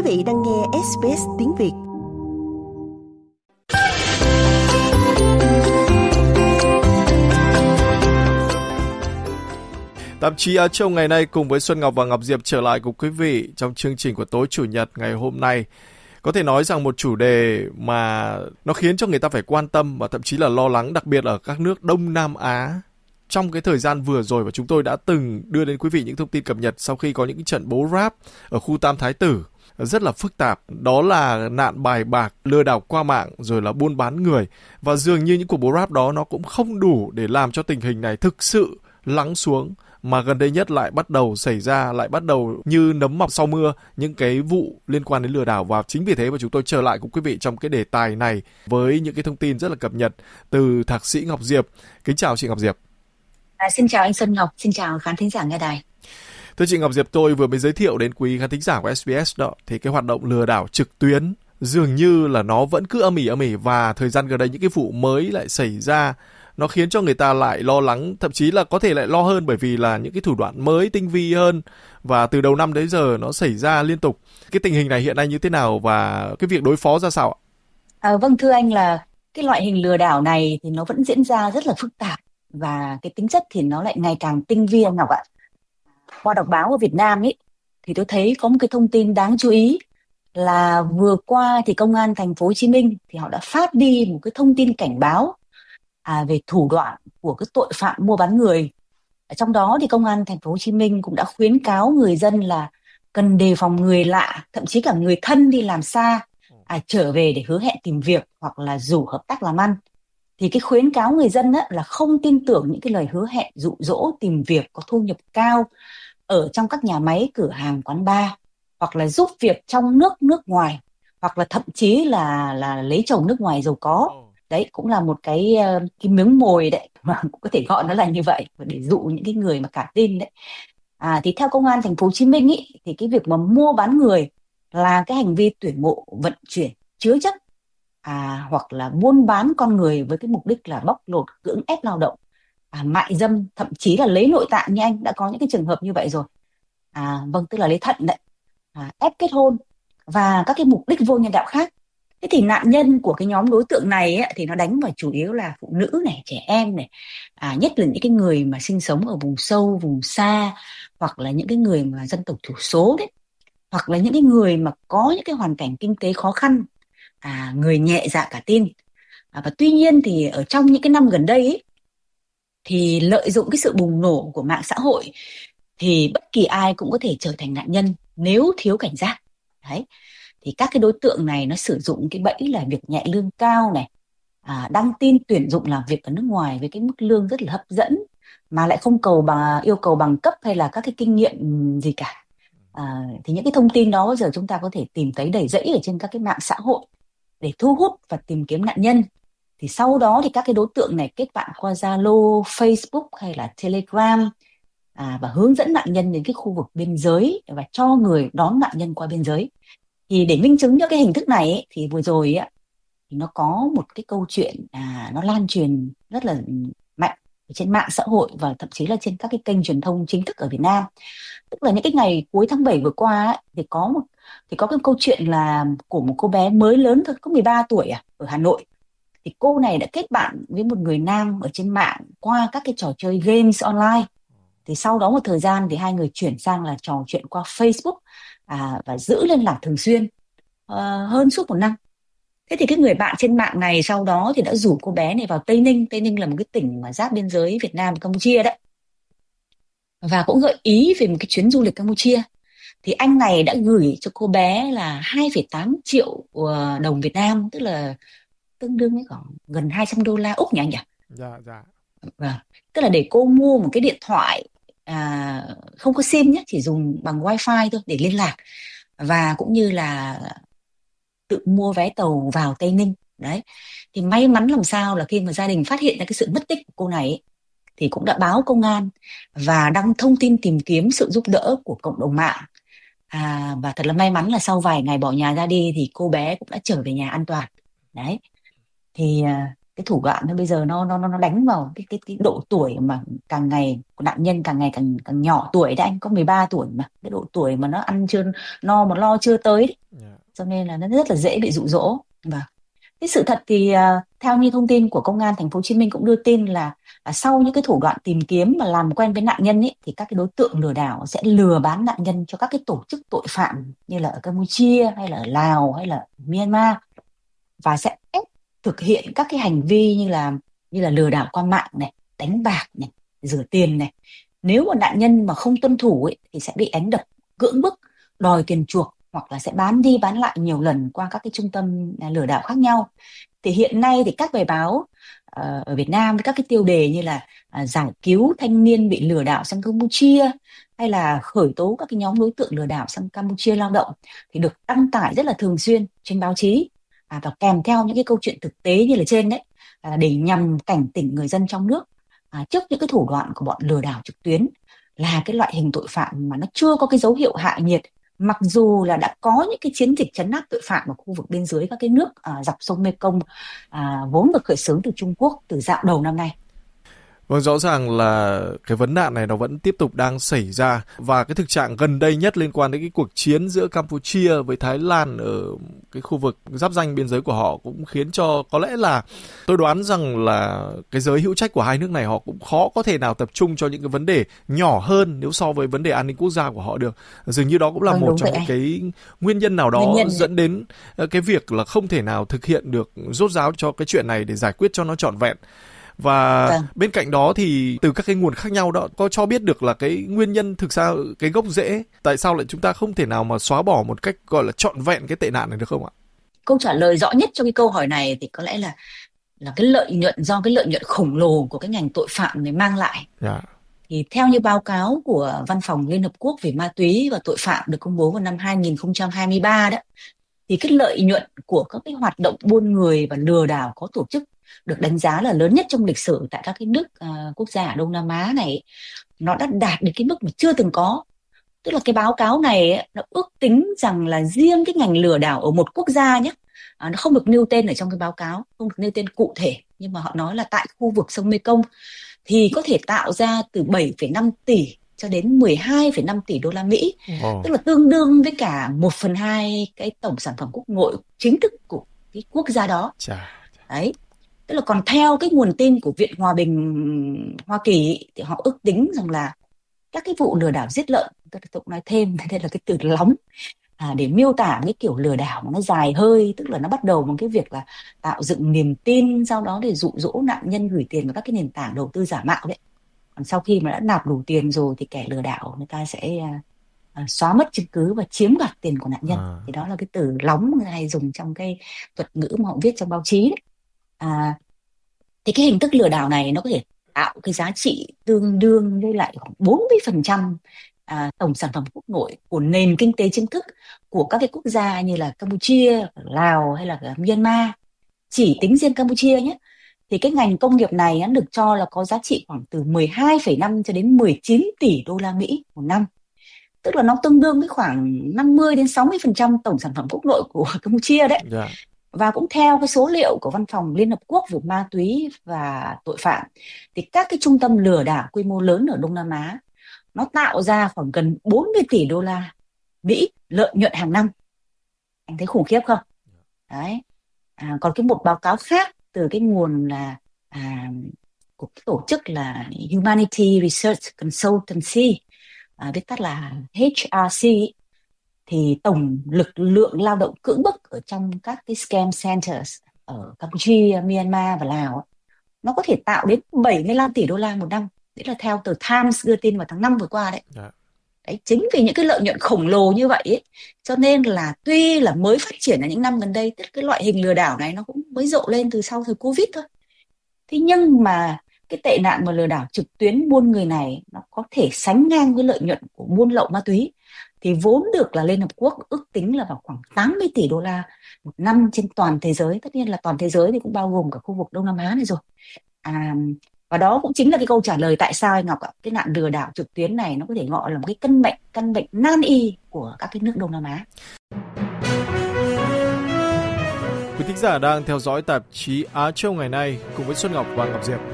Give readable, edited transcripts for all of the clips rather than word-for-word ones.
vị đang nghe SBS tiếng Việt. Tạp chí Á Châu ngày nay cùng với Xuân Ngọc và Ngọc Diệp trở lại cùng quý vị trong chương trình của tối Chủ nhật ngày hôm nay. Có thể nói rằng một chủ đề mà nó khiến cho người ta phải quan tâm và thậm chí là lo lắng, đặc biệt ở các nước Đông Nam Á. Trong cái thời gian vừa rồi, và chúng tôi đã từng đưa đến quý vị những thông tin cập nhật sau khi có những trận bố ráp ở khu Tam Thái Tử rất là phức tạp. Đó là nạn bài bạc, lừa đảo qua mạng, rồi là buôn bán người. Và dường như những cuộc bố ráp đó nó cũng không đủ để làm cho tình hình này thực sự lắng xuống. Mà gần đây nhất lại bắt đầu xảy ra, lại bắt đầu như nấm mọc sau mưa những cái vụ liên quan đến lừa đảo. Và chính vì thế mà chúng tôi trở lại cùng quý vị trong cái đề tài này với những cái thông tin rất là cập nhật từ Thạc sĩ Ngọc Diệp. Kính chào chị Ngọc Diệp. Xin chào anh Xuân Ngọc, xin chào khán thính giả nghe đài. Thưa chị Ngọc Diệp, tôi vừa mới giới thiệu đến quý khán thính giả của SBS đó, thì cái hoạt động lừa đảo trực tuyến dường như là nó vẫn cứ âm ỉ và thời gian gần đây những cái vụ mới lại xảy ra. Nó khiến cho người ta lại lo lắng, thậm chí là có thể lại lo hơn bởi vì là những cái thủ đoạn mới tinh vi hơn và từ đầu năm đến giờ nó xảy ra liên tục. Cái tình hình này hiện nay như thế nào và cái việc đối phó ra sao ạ? Vâng, thưa anh là cái loại hình lừa đảo này thì nó vẫn diễn ra rất là phức tạp và cái tính chất thì nó lại ngày càng tinh vi anh Ngọc ạ. Qua đọc báo ở Việt Nam ấy thì tôi thấy có một cái thông tin đáng chú ý là vừa qua thì Công an Thành phố Hồ Chí Minh thì họ đã phát đi một cái thông tin cảnh báo về thủ đoạn của cái tội phạm mua bán người. Trong đó thì Công an Thành phố Hồ Chí Minh cũng đã khuyến cáo người dân là cần đề phòng người lạ, thậm chí cả người thân đi làm xa trở về để hứa hẹn tìm việc hoặc là rủ hợp tác làm ăn. Thì cái khuyến cáo người dân là không tin tưởng những cái lời hứa hẹn dụ dỗ tìm việc có thu nhập cao ở trong các nhà máy, cửa hàng, quán bar, hoặc là giúp việc trong nước ngoài, hoặc là thậm chí là lấy chồng nước ngoài giàu có. Đấy cũng là một cái miếng mồi đấy, mà cũng có thể gọi nó là như vậy để dụ những cái người mà cả tin đấy. Thì theo Công an Thành phố Hồ Chí Minh ý, thì cái việc mà mua bán người là cái hành vi tuyển mộ, vận chuyển, chứa chấp hoặc là buôn bán con người với cái mục đích là bóc lột, cưỡng ép lao động, mại dâm, thậm chí là lấy nội tạng như anh đã có những cái trường hợp như vậy rồi. Vâng, tức là lấy thận đấy, ép kết hôn và các cái mục đích vô nhân đạo khác. Thế thì nạn nhân của cái nhóm đối tượng này ấy, thì nó đánh vào chủ yếu là phụ nữ này, trẻ em này, nhất là những cái người mà sinh sống ở vùng sâu, vùng xa, hoặc là những cái người mà dân tộc thiểu số đấy, hoặc là những cái người mà có những cái hoàn cảnh kinh tế khó khăn, người nhẹ dạ cả tin. Và tuy nhiên thì ở trong những cái năm gần đây ấy, thì lợi dụng cái sự bùng nổ của mạng xã hội thì bất kỳ ai cũng có thể trở thành nạn nhân nếu thiếu cảnh giác. Đấy. Thì các cái đối tượng này nó sử dụng cái bẫy là việc nhẹ lương cao này, đăng tin tuyển dụng làm việc ở nước ngoài với cái mức lương rất là hấp dẫn mà lại không yêu cầu bằng cấp hay là các cái kinh nghiệm gì cả. Thì những cái thông tin đó bây giờ chúng ta có thể tìm thấy đầy rẫy ở trên các cái mạng xã hội để thu hút và tìm kiếm nạn nhân. Thì sau đó thì các cái đối tượng này kết bạn qua Zalo, Facebook hay là Telegram và hướng dẫn nạn nhân đến cái khu vực biên giới và cho người đón nạn nhân qua biên giới. Thì để minh chứng cho cái hình thức này ấy, thì vừa rồi ấy, thì nó có một cái câu chuyện nó lan truyền rất là mạnh trên mạng xã hội và thậm chí là trên các cái kênh truyền thông chính thức ở Việt Nam. Tức là những cái ngày cuối tháng 7 vừa qua ấy, thì có cái câu chuyện là của một cô bé mới lớn thôi, có 13 tuổi ở Hà Nội. Thì cô này đã kết bạn với một người nam ở trên mạng qua các cái trò chơi games online. Thì sau đó một thời gian thì hai người chuyển sang là trò chuyện qua Facebook và giữ liên lạc thường xuyên hơn suốt 1 năm. Thế thì cái người bạn trên mạng này sau đó thì đã rủ cô bé này vào Tây Ninh. Tây Ninh là một cái tỉnh mà giáp biên giới Việt Nam và Campuchia đấy. Và cũng gợi ý về một cái chuyến du lịch Campuchia. Thì anh này đã gửi cho cô bé là 2,8 triệu đồng Việt Nam, tức là tương đương với khoảng gần 200 đô la Úc nhỉ anh nhỉ? Dạ. Vâng. Tức là để cô mua một cái điện thoại không có SIM nhé, chỉ dùng bằng wifi thôi để liên lạc, và cũng như là tự mua vé tàu vào Tây Ninh. Đấy. Thì may mắn làm sao là khi mà gia đình phát hiện ra cái sự mất tích của cô này ấy, thì cũng đã báo công an và đăng thông tin tìm kiếm sự giúp đỡ của cộng đồng mạng. Và thật là may mắn là sau vài ngày bỏ nhà ra đi thì cô bé cũng đã trở về nhà an toàn. Đấy. Thì cái thủ đoạn nó bây giờ nó đánh vào cái độ tuổi mà càng ngày nạn nhân càng ngày càng nhỏ tuổi đấy, anh có 13 tuổi mà cái độ tuổi mà nó ăn chưa no mà lo chưa tới đấy. Cho nên là nó rất là dễ bị dụ dỗ. Và cái sự thật thì theo như thông tin của Công an Thành phố Hồ Chí Minh cũng đưa tin là sau những cái thủ đoạn tìm kiếm và làm quen với nạn nhân ấy, thì các cái đối tượng lừa đảo sẽ lừa bán nạn nhân cho các cái tổ chức tội phạm như là ở Campuchia hay là ở Lào hay là Myanmar, và sẽ ép thực hiện các cái hành vi như là lừa đảo qua mạng này, đánh bạc này, rửa tiền này. Nếu mà nạn nhân mà không tuân thủ ấy, thì sẽ bị đánh đập, cưỡng bức, đòi tiền chuộc, hoặc là sẽ bán đi bán lại nhiều lần qua các cái trung tâm lừa đảo khác nhau. Thì hiện nay thì các bài báo ở Việt Nam với các cái tiêu đề như là giải cứu thanh niên bị lừa đảo sang Campuchia, hay là khởi tố các cái nhóm đối tượng lừa đảo sang Campuchia lao động, thì được đăng tải rất là thường xuyên trên báo chí, và kèm theo những cái câu chuyện thực tế như là trên đấy, để nhằm cảnh tỉnh người dân trong nước trước những cái thủ đoạn của bọn lừa đảo trực tuyến, là cái loại hình tội phạm mà nó chưa có cái dấu hiệu hạ nhiệt, mặc dù là đã có những cái chiến dịch trấn áp tội phạm ở khu vực biên giới các cái nước dọc sông Mekong, vốn được khởi xướng từ Trung Quốc từ dạo đầu năm nay. Vâng, rõ ràng là cái vấn nạn này nó vẫn tiếp tục đang xảy ra, và cái thực trạng gần đây nhất liên quan đến cái cuộc chiến giữa Campuchia với Thái Lan ở cái khu vực giáp ranh biên giới của họ cũng khiến cho, có lẽ là tôi đoán rằng là cái giới hữu trách của hai nước này họ cũng khó có thể nào tập trung cho những cái vấn đề nhỏ hơn nếu so với vấn đề an ninh quốc gia của họ được. Dường như đó cũng là một trong những cái nguyên nhân nào đó dẫn đến cái việc là không thể nào thực hiện được rốt ráo cho cái chuyện này để giải quyết cho nó trọn vẹn. Và bên cạnh đó thì từ các cái nguồn khác nhau đó có cho biết được là cái nguyên nhân thực ra cái gốc rễ tại sao lại chúng ta không thể nào mà xóa bỏ một cách gọi là trọn vẹn cái tệ nạn này được không ạ? Câu trả lời rõ nhất cho cái câu hỏi này thì có lẽ là cái lợi nhuận, do cái lợi nhuận khổng lồ của cái ngành tội phạm này mang lại. Thì theo như báo cáo của Văn phòng Liên Hợp Quốc về ma túy và tội phạm được công bố vào năm 2023 đó, thì cái lợi nhuận của các cái hoạt động buôn người và lừa đảo có tổ chức được đánh giá là lớn nhất trong lịch sử tại các cái nước quốc gia ở Đông Nam Á này, nó đã đạt đến cái mức mà chưa từng có. Tức là cái báo cáo này nó ước tính rằng là riêng cái ngành lừa đảo ở một quốc gia nhé, nó không được nêu tên ở trong cái báo cáo, không được nêu tên cụ thể, nhưng mà họ nói là tại khu vực sông Mekong thì có thể tạo ra từ 7,5 tỷ cho đến 12,5 tỷ đô la Mỹ, tức là tương đương với cả 1/2 cái tổng sản phẩm quốc nội chính thức của cái quốc gia đó. Đấy. Tức là còn theo cái nguồn tin của Viện Hòa bình Hoa Kỳ thì họ ước tính rằng là các cái vụ lừa đảo giết lợn, tôi cũng nói thêm đây là cái từ lóng để miêu tả cái kiểu lừa đảo mà nó dài hơi, tức là nó bắt đầu bằng cái việc là tạo dựng niềm tin, sau đó để dụ dỗ nạn nhân gửi tiền vào các cái nền tảng đầu tư giả mạo đấy. Còn sau khi mà đã nạp đủ tiền rồi thì kẻ lừa đảo người ta sẽ xóa mất chứng cứ và chiếm đoạt tiền của nạn nhân. Thì đó là cái từ lóng người ta hay dùng trong cái thuật ngữ mà họ viết trong báo chí đấy. Thì cái hình thức lừa đảo này nó có thể tạo cái giá trị tương đương với lại khoảng 40% tổng sản phẩm quốc nội của nền kinh tế chính thức của các cái quốc gia như là Campuchia, Lào hay là Myanmar. Chỉ tính riêng Campuchia nhé, thì cái ngành công nghiệp này được cho là có giá trị khoảng từ 12,5 cho đến 19 tỷ đô la Mỹ một năm. Tức là nó tương đương với khoảng 50 đến 60% tổng sản phẩm quốc nội của Campuchia đấy. Và cũng theo cái số liệu của Văn phòng Liên Hợp Quốc về ma túy và tội phạm, thì các cái trung tâm lừa đảo quy mô lớn ở Đông Nam Á nó tạo ra khoảng gần 40 tỷ đô la Mỹ lợi nhuận hàng năm. Anh thấy khủng khiếp không? Đấy. Còn cái một báo cáo khác từ cái nguồn là của cái tổ chức là Humanity Research Consultancy, viết tắt là HRC, thì tổng lực lượng lao động cưỡng bức ở trong các cái scam centers ở Campuchia, Myanmar và Lào nó có thể tạo đến 75 tỷ đô la một năm. Đấy là theo tờ Times đưa tin vào tháng 5 vừa qua đấy. Đấy, chính vì những cái lợi nhuận khổng lồ như vậy ấy, cho nên là tuy là mới phát triển ở những năm gần đây, tức cái loại hình lừa đảo này nó cũng mới rộ lên từ sau thời Covid thôi. Thế nhưng mà cái tệ nạn mà lừa đảo trực tuyến buôn người này nó có thể sánh ngang với lợi nhuận của buôn lậu ma túy, thì vốn được là Liên Hợp Quốc ước tính là vào khoảng 80 tỷ đô la một năm trên toàn thế giới. Tất nhiên là toàn thế giới thì cũng bao gồm cả khu vực Đông Nam Á này rồi. Và đó cũng chính là cái câu trả lời tại sao anh Ngọc ạ, cái nạn lừa đảo trực tuyến này nó có thể gọi là một cái căn bệnh nan y của các cái nước Đông Nam Á. Quý thính giả đang theo dõi tạp chí Á Châu ngày nay cùng với Xuân Ngọc và Ngọc Diệp.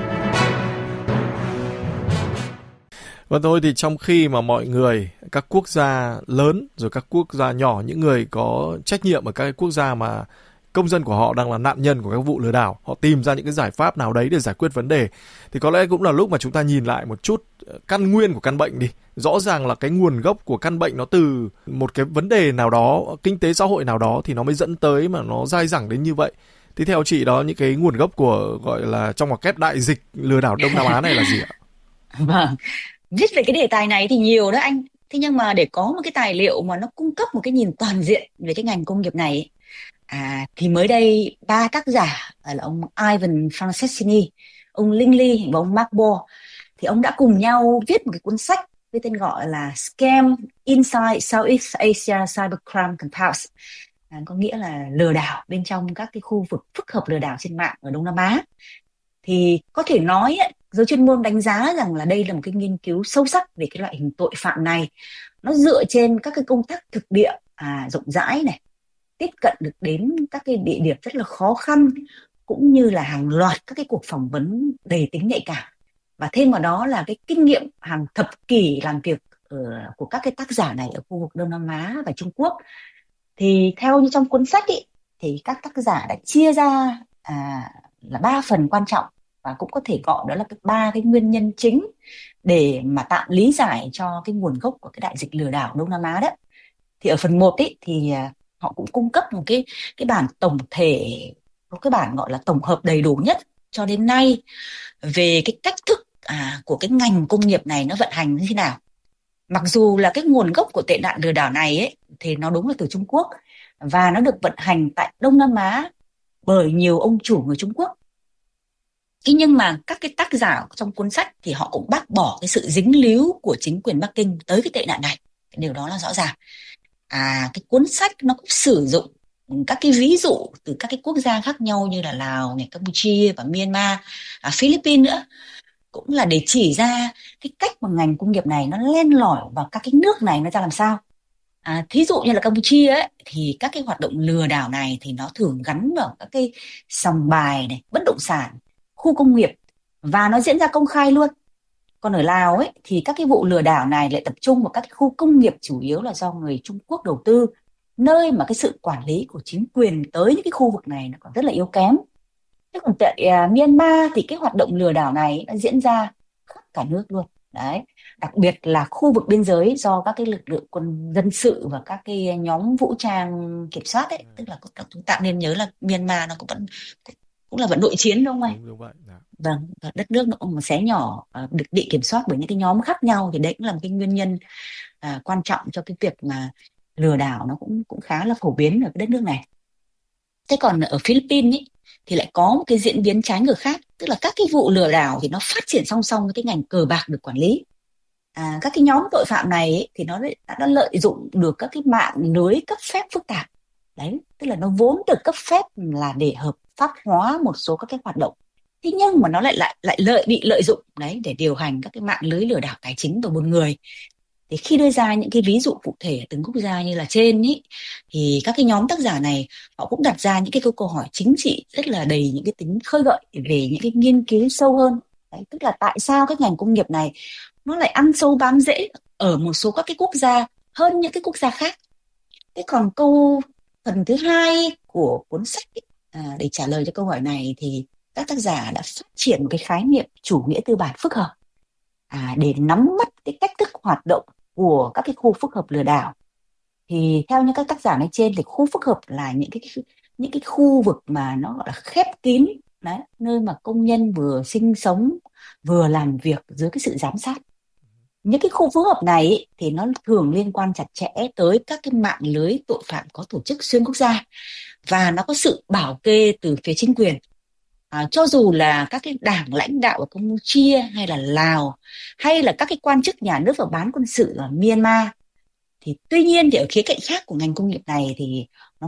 Và thôi thì trong khi mà mọi người, các quốc gia lớn rồi các quốc gia nhỏ, những người có trách nhiệm ở các quốc gia mà công dân của họ đang là nạn nhân của các vụ lừa đảo, họ tìm ra những cái giải pháp nào đấy để giải quyết vấn đề, thì có lẽ cũng là lúc mà chúng ta nhìn lại một chút căn nguyên của căn bệnh đi. Rõ ràng là cái nguồn gốc của căn bệnh nó từ một cái vấn đề nào đó, kinh tế xã hội nào đó thì nó mới dẫn tới mà nó dai dẳng đến như vậy. Thì theo chị đó, những cái nguồn gốc của gọi là trong ngoặc kép đại dịch lừa đảo Đông Nam Á này là gì ạ? Vâng, viết về cái đề tài này thì nhiều đó anh. Thế nhưng mà để có một cái tài liệu mà nó cung cấp một cái nhìn toàn diện về cái ngành công nghiệp này ấy, thì mới đây 3 tác giả là ông Ivan Franceschini, ông Linh Ly và ông Mark Bohr, thì ông đã cùng nhau viết một cái cuốn sách với tên gọi là Scam Inside Southeast Asia Cybercrime Compounds, có nghĩa là lừa đảo bên trong các cái khu vực phức hợp lừa đảo trên mạng ở Đông Nam Á. Thì có thể nói giới chuyên môn đánh giá rằng là đây là một cái nghiên cứu sâu sắc về cái loại hình tội phạm này. Nó dựa trên các cái công tác thực địa rộng rãi này, tiếp cận được đến các cái địa điểm rất là khó khăn, cũng như là hàng loạt các cái cuộc phỏng vấn đầy tính nhạy cảm. Và thêm vào đó là cái kinh nghiệm hàng thập kỷ làm việc của các cái tác giả này ở khu vực Đông Nam Á và Trung Quốc. Thì theo như trong cuốn sách ý, thì các tác giả đã chia ra là 3 phần quan trọng, và cũng có thể gọi đó là 3 cái nguyên nhân chính để mà tạm lý giải cho cái nguồn gốc của cái đại dịch lừa đảo Đông Nam Á đó. Thì ở phần 1 ý, thì họ cũng cung cấp một cái bản tổng thể, một cái bản gọi là tổng hợp đầy đủ nhất cho đến nay về cái cách thức của cái ngành công nghiệp này nó vận hành như thế nào. Mặc dù là cái nguồn gốc của tệ nạn lừa đảo này ấy, thì nó đúng là từ Trung Quốc, và nó được vận hành tại Đông Nam Á bởi nhiều ông chủ người Trung Quốc. Thế nhưng mà các cái tác giả trong cuốn sách thì họ cũng bác bỏ cái sự dính líu của chính quyền Bắc Kinh tới cái tệ nạn này. Cái điều đó là rõ ràng. Cái cuốn sách nó cũng sử dụng các cái ví dụ từ các cái quốc gia khác nhau như là Lào, Campuchia và Myanmar, Philippines nữa, cũng là để chỉ ra cái cách mà ngành công nghiệp này nó len lỏi vào các cái nước này nó ra làm sao. Thí dụ như là Campuchia ấy, thì các cái hoạt động lừa đảo này thì nó thường gắn vào các cái sòng bài này, bất động sản, khu công nghiệp, và nó diễn ra công khai luôn. Còn ở Lào ấy, thì các cái vụ lừa đảo này lại tập trung vào các cái khu công nghiệp chủ yếu là do người Trung Quốc đầu tư, nơi mà cái sự quản lý của chính quyền tới những cái khu vực này nó còn rất là yếu kém. Thế còn tại Myanmar thì cái hoạt động lừa đảo này nó diễn ra khắp cả nước luôn. Đấy, đặc biệt là khu vực biên giới do các cái lực lượng quân dân sự và các cái nhóm vũ trang kiểm soát ấy, tức là chúng ta nên nhớ là Myanmar nó cũng là vẫn nội chiến đúng không anh? Đúng vậy. Vâng, và đất nước nó cũng một xé nhỏ, được bị kiểm soát bởi những cái nhóm khác nhau, thì đấy cũng là một cái nguyên nhân quan trọng cho cái việc mà lừa đảo nó cũng khá là phổ biến ở cái đất nước này. Thế còn ở Philippines ý, thì lại có một cái diễn biến trái ngược khác, tức là các cái vụ lừa đảo thì nó phát triển song song với cái ngành cờ bạc được quản lý. Các cái nhóm tội phạm này ý, thì nó đã lợi dụng được các cái mạng lưới cấp phép phức tạp. Đấy, tức là nó vốn được cấp phép là để hợp pháp hóa một số các cái hoạt động. Thế nhưng mà nó lại bị lợi dụng đấy để điều hành các cái mạng lưới lừa đảo tài chính và buôn người. Thì khi đưa ra những cái ví dụ cụ thể ở từng quốc gia như là trên ý, thì các cái nhóm tác giả này họ cũng đặt ra những cái câu hỏi chính trị rất là đầy những cái tính khơi gợi về những cái nghiên cứu sâu hơn. Đấy, tức là tại sao cái ngành công nghiệp này nó lại ăn sâu bám rễ ở một số các cái quốc gia hơn những cái quốc gia khác. Thế còn phần thứ 2 của cuốn sách ý, để trả lời cho câu hỏi này thì các tác giả đã phát triển một cái khái niệm chủ nghĩa tư bản phức hợp để nắm bắt cái cách thức hoạt động của các cái khu phức hợp lừa đảo. Thì theo như các tác giả nói trên thì khu phức hợp là những cái khu vực mà nó gọi là khép kín, đấy, nơi mà công nhân vừa sinh sống vừa làm việc dưới cái sự giám sát. Những cái khu phức hợp này ý, thì nó thường liên quan chặt chẽ tới các cái mạng lưới tội phạm có tổ chức xuyên quốc gia, và nó có sự bảo kê từ phía chính quyền. Cho dù là các cái đảng lãnh đạo ở Campuchia hay là Lào, hay là các cái quan chức nhà nước và bán quân sự ở Myanmar, thì tuy nhiên thì ở khía cạnh khác của ngành công nghiệp này thì nó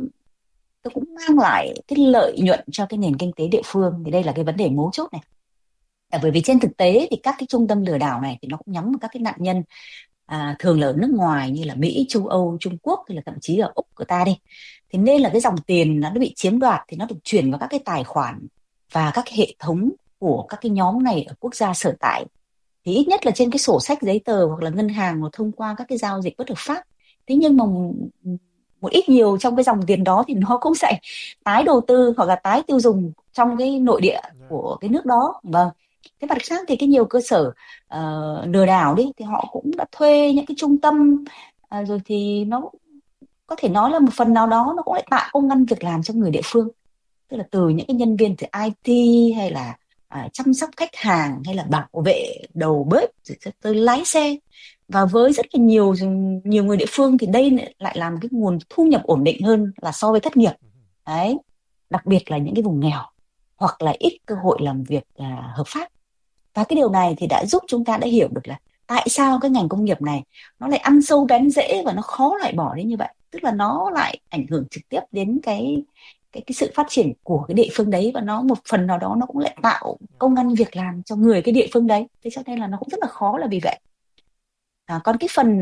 cũng mang lại cái lợi nhuận cho cái nền kinh tế địa phương. Thì đây là cái vấn đề mấu chốt này. Bởi vì trên thực tế thì các cái trung tâm lừa đảo này thì nó cũng nhắm vào các cái nạn nhân thường là ở nước ngoài như là Mỹ, châu Âu, Trung Quốc hay là thậm chí là Úc của ta đi. Thế nên là cái dòng tiền nó bị chiếm đoạt thì nó được chuyển vào các cái tài khoản và các hệ thống của các cái nhóm này ở quốc gia sở tại. Thì ít nhất là trên cái sổ sách giấy tờ hoặc là ngân hàng hoặc thông qua các cái giao dịch bất hợp pháp. Thế nhưng mà một ít nhiều trong cái dòng tiền đó thì nó cũng sẽ tái đầu tư hoặc là tái tiêu dùng trong cái nội địa của cái nước đó. Vâng. Thế mặt khác thì cái nhiều cơ sở lừa đảo đi thì họ cũng đã thuê những cái trung tâm, rồi thì nó có thể nói là một phần nào đó nó cũng lại tạo công ăn việc làm cho người địa phương, tức là từ những cái nhân viên từ IT hay là chăm sóc khách hàng hay là bảo vệ đầu bếp rồi tới lái xe. Và với rất là nhiều người địa phương thì đây lại là một cái nguồn thu nhập ổn định hơn là so với thất nghiệp đấy, đặc biệt là những cái vùng nghèo hoặc là ít cơ hội làm việc hợp pháp. Và cái điều này thì đã giúp chúng ta đã hiểu được là tại sao cái ngành công nghiệp này nó lại ăn sâu bén rễ và nó khó loại bỏ đến như vậy, tức là nó lại ảnh hưởng trực tiếp đến cái sự phát triển của cái địa phương đấy, và nó một phần nào đó nó cũng lại tạo công ăn việc làm cho người cái địa phương đấy. Thế cho nên là nó cũng rất là khó là vì vậy. Còn cái phần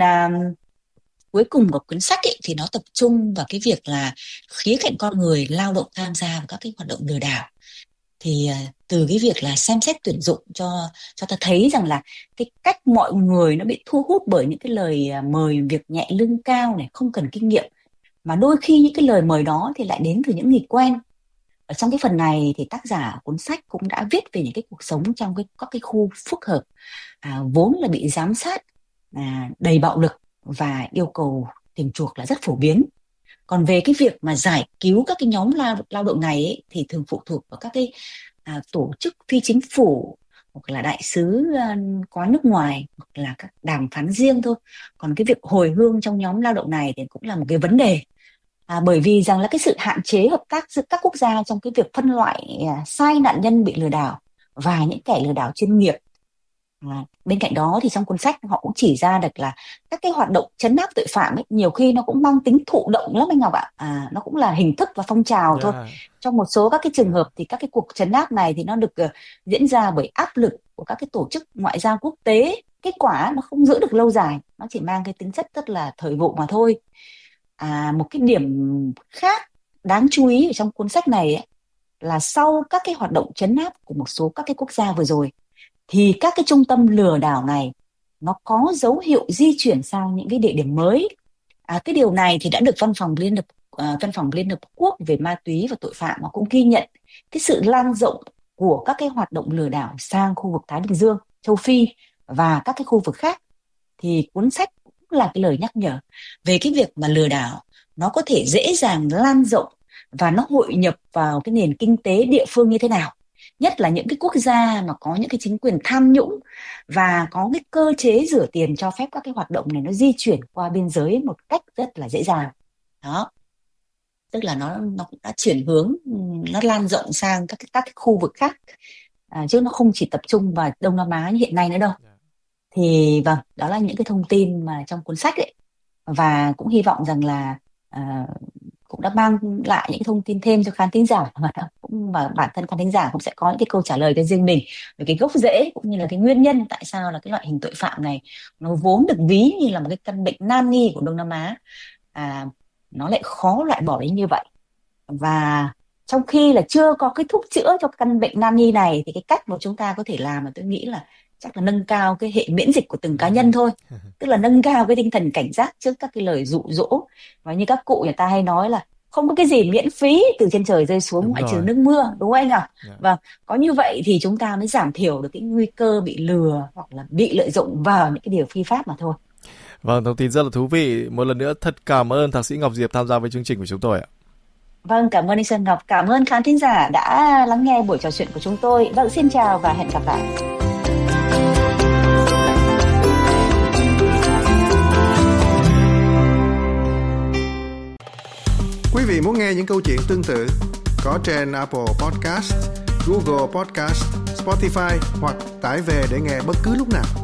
cuối cùng của cuốn sách ấy, thì nó tập trung vào cái việc là khía cạnh con người lao động tham gia vào các cái hoạt động lừa đảo. Thì từ cái việc là xem xét tuyển dụng cho ta thấy rằng là cái cách mọi người nó bị thu hút bởi những cái lời mời việc nhẹ lương cao này, không cần kinh nghiệm, mà đôi khi những cái lời mời đó thì lại đến từ những người quen. Ở trong cái phần này thì tác giả cuốn sách cũng đã viết về những cái cuộc sống trong các cái khu phức hợp vốn là bị giám sát, đầy bạo lực và yêu cầu tiền chuộc là rất phổ biến. Còn về cái việc mà giải cứu các cái nhóm lao động này ấy, thì thường phụ thuộc vào các cái tổ chức phi chính phủ hoặc là đại sứ có nước ngoài hoặc là các đàm phán riêng thôi. Còn cái việc hồi hương trong nhóm lao động này thì cũng là một cái vấn đề, bởi vì rằng là cái sự hạn chế hợp tác giữa các quốc gia trong cái việc phân loại sai nạn nhân bị lừa đảo và những kẻ lừa đảo chuyên nghiệp. Bên cạnh đó thì trong cuốn sách họ cũng chỉ ra được là các cái hoạt động trấn áp tội phạm ấy, nhiều khi nó cũng mang tính thụ động lắm anh Ngọc ạ. Nó cũng là hình thức và phong trào thôi. Trong một số các cái trường hợp thì các cái cuộc trấn áp này thì nó được diễn ra bởi áp lực của các cái tổ chức ngoại giao quốc tế. Kết quả nó không giữ được lâu dài, nó chỉ mang cái tính chất rất là thời vụ mà thôi. Một cái điểm khác đáng chú ý ở trong cuốn sách này ấy, là sau các cái hoạt động trấn áp của một số các cái quốc gia vừa rồi thì các cái trung tâm lừa đảo này nó có dấu hiệu di chuyển sang những cái địa điểm mới. Cái điều này thì đã được Văn phòng Liên Hợp Quốc về ma túy và tội phạm mà cũng ghi nhận cái sự lan rộng của các cái hoạt động lừa đảo sang khu vực Thái Bình Dương, châu Phi và các cái khu vực khác. Thì cuốn sách cũng là cái lời nhắc nhở về cái việc mà lừa đảo nó có thể dễ dàng lan rộng và nó hội nhập vào cái nền kinh tế địa phương như thế nào. Nhất là những cái quốc gia mà có những cái chính quyền tham nhũng và có cái cơ chế rửa tiền cho phép các cái hoạt động này nó di chuyển qua biên giới một cách rất là dễ dàng. Đó. Tức là nó cũng đã chuyển hướng, nó lan rộng sang các cái khu vực khác, chứ nó không chỉ tập trung vào Đông Nam Á như hiện nay nữa đâu. Thì vâng, đó là những cái thông tin mà trong cuốn sách ấy. Và cũng hy vọng rằng là cũng đã mang lại những cái thông tin thêm cho khán thính giả, mà bản thân khán thính giả cũng sẽ có những cái câu trả lời cho riêng mình về cái gốc rễ cũng như là cái nguyên nhân tại sao là cái loại hình tội phạm này nó vốn được ví như là một cái căn bệnh nan nghi của Đông Nam Á, nó lại khó loại bỏ đến như vậy. Và trong khi là chưa có cái thuốc chữa cho căn bệnh nan nghi này thì cái cách mà chúng ta có thể làm mà tôi nghĩ là chắc là nâng cao cái hệ miễn dịch của từng cá nhân thôi. Tức là nâng cao cái tinh thần cảnh giác trước các cái lời dụ dỗ. Và như các cụ người ta hay nói là không có cái gì miễn phí từ trên trời rơi xuống ngoại trừ nước mưa, đúng không anh ạ? Và có như vậy thì chúng ta mới giảm thiểu được cái nguy cơ bị lừa hoặc là bị lợi dụng vào những cái điều phi pháp mà thôi. Vâng, thông tin rất là thú vị. Một lần nữa thật cảm ơn Thạc sĩ Ngọc Diệp tham gia với chương trình của chúng tôi ạ. Vâng, cảm ơn anh Sơn Ngọc, cảm ơn khán thính giả đã lắng nghe buổi trò chuyện của chúng tôi. Vâng, xin chào và hẹn gặp lại. Quý vị muốn nghe những câu chuyện tương tự có trên Apple Podcast, Google Podcast, Spotify hoặc tải về để nghe bất cứ lúc nào.